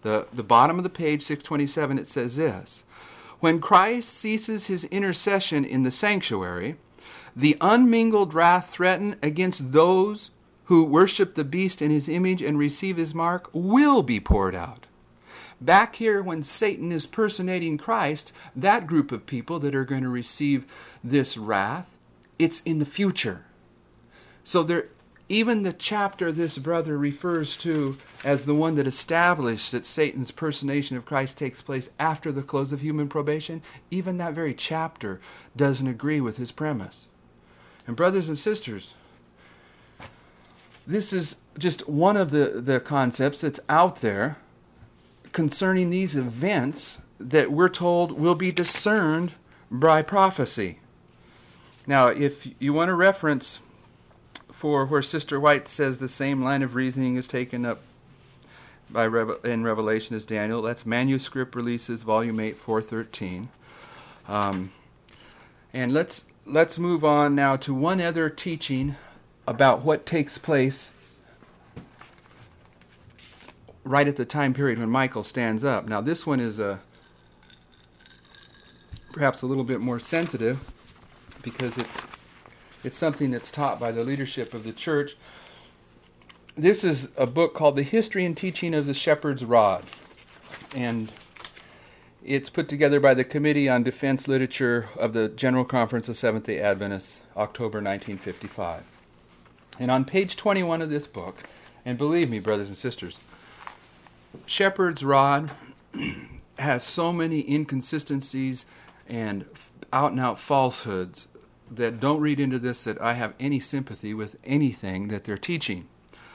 The bottom of the page, 627, it says this: when Christ ceases his intercession in the sanctuary, the unmingled wrath threatened against those who worship the beast in his image and receive his mark will be poured out. Back here, when Satan is personating Christ, that group of people that are going to receive this wrath, it's in the future. So there, even the chapter this brother refers to as the one that established that Satan's personation of Christ takes place after the close of human probation, even that very chapter doesn't agree with his premise. And brothers and sisters, this is just one of the concepts that's out there concerning these events that we're told will be discerned by prophecy. Now, if you want a reference for where Sister White says the same line of reasoning is taken up in Revelation as Daniel, that's Manuscript Releases, Volume 8, 413. And let's move on now to one other teaching about what takes place right at the time period when Michael stands up. Now, this one is perhaps a little bit more sensitive because it's something that's taught by the leadership of the church. This is a book called The History and Teaching of the Shepherd's Rod, and it's put together by the Committee on Defense Literature of the General Conference of Seventh-day Adventists, October 1955. And on page 21 of this book, and believe me, brothers and sisters, Shepherd's Rod has so many inconsistencies and out-and-out falsehoods that don't read into this that I have any sympathy with anything that they're teaching.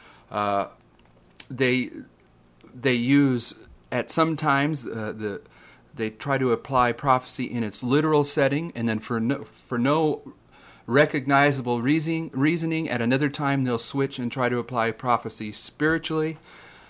They use, at some times, they try to apply prophecy in its literal setting, and then for no recognizable reasoning, at another time they'll switch and try to apply prophecy spiritually.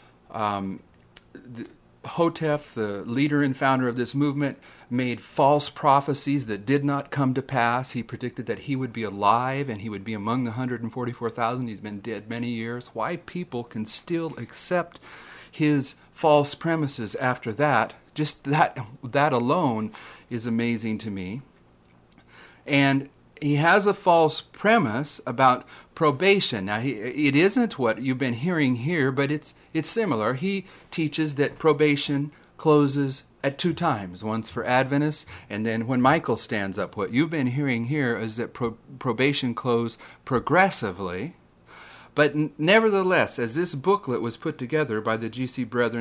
Hotef, the leader and founder of this movement, made false prophecies that did not come to pass. He predicted that he would be alive and he would be among the 144,000. He's been dead many years. Why people can still accept his false premises after that, just that alone is amazing to me. And he has a false premise about probation. Now, it isn't what you've been hearing here, but it's similar. He teaches that probation closes at 2 times, once for Adventists, and then when Michael stands up. What you've been hearing here is that probation closed progressively. But nevertheless, as this booklet was put together by the GC Brethren